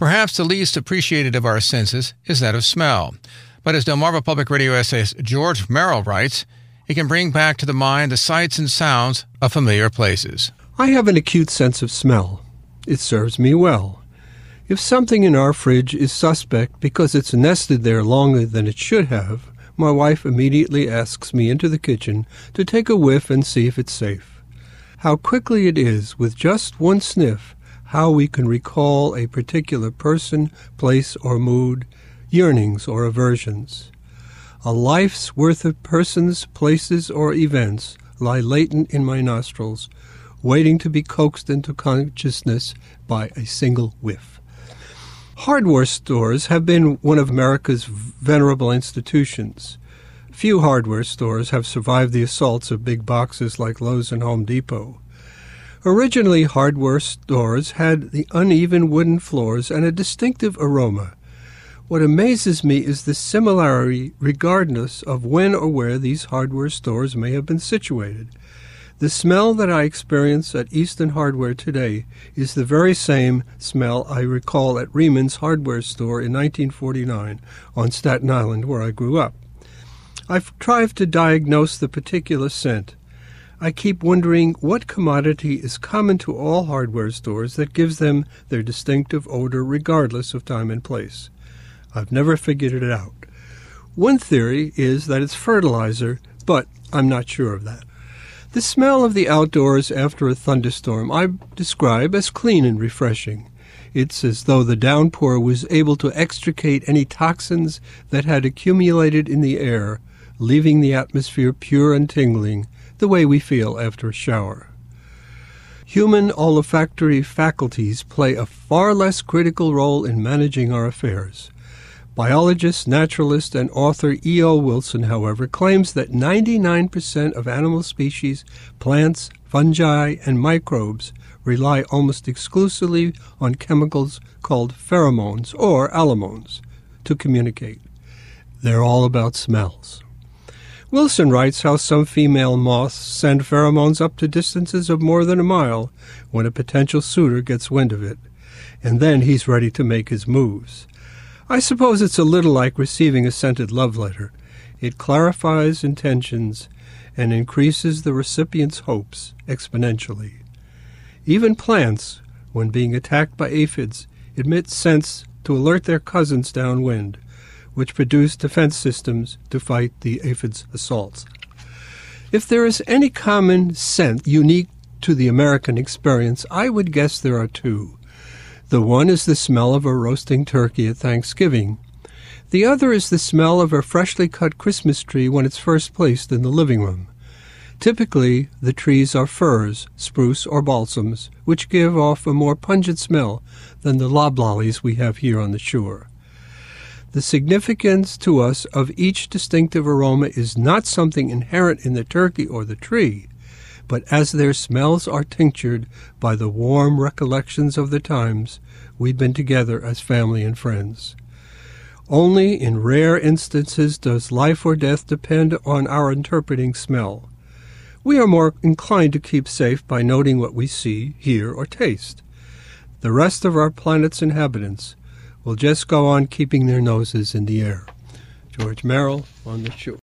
Perhaps the least appreciated of our senses is that of smell. But as Delmarva Public Radio essayist George Merrill writes, it can bring back to the mind the sights and sounds of familiar places. I have an acute sense of smell. It serves me well. If something in our fridge is suspect because it's nested there longer than it should have, my wife immediately asks me into the kitchen to take a whiff and see if it's safe. How quickly it is, with just one sniff, how we can recall a particular person, place, or mood, yearnings or aversions. A life's worth of persons, places, or events lie latent in my nostrils, waiting to be coaxed into consciousness by a single whiff. Hardware stores have been one of America's venerable institutions. Few hardware stores have survived the assaults of big boxes like Lowe's and Home Depot. Originally, hardware stores had the uneven wooden floors and a distinctive aroma. What amazes me is the similarity regardless of when or where these hardware stores may have been situated. The smell that I experience at Easton Hardware today is the very same smell I recall at Reman's Hardware Store in 1949 on Staten Island, where I grew up. I've tried to diagnose the particular scent. I keep wondering what commodity is common to all hardware stores that gives them their distinctive odor regardless of time and place. I've never figured it out. One theory is that it's fertilizer, but I'm not sure of that. The smell of the outdoors after a thunderstorm I describe as clean and refreshing. It's as though the downpour was able to extricate any toxins that had accumulated in the air, leaving the atmosphere pure and tingling, the way we feel after a shower. Human olfactory faculties play a far less critical role in managing our affairs. Biologist, naturalist, and author E.O. Wilson, however, claims that 99% of animal species, plants, fungi, and microbes rely almost exclusively on chemicals called pheromones or allomones to communicate. They're all about smells. Wilson writes how some female moths send pheromones up to distances of more than a mile when a potential suitor gets wind of it, and then he's ready to make his moves. I suppose it's a little like receiving a scented love letter. It clarifies intentions and increases the recipient's hopes exponentially. Even plants, when being attacked by aphids, emit scents to alert their cousins downwind, which produce defense systems to fight the aphids' assaults. If there is any common scent unique to the American experience, I would guess there are two. The one is the smell of a roasting turkey at Thanksgiving. The other is the smell of a freshly cut Christmas tree when it's first placed in the living room. Typically, the trees are firs, spruce, or balsams, which give off a more pungent smell than the loblollies we have here on the shore. The significance to us of each distinctive aroma is not something inherent in the turkey or the tree, but as their smells are tinctured by the warm recollections of the times we've been together as family and friends. Only in rare instances does life or death depend on our interpreting smell. We are more inclined to keep safe by noting what we see, hear, or taste. The rest of our planet's inhabitants will just go on keeping their noses in the air. George Merrill on the shore.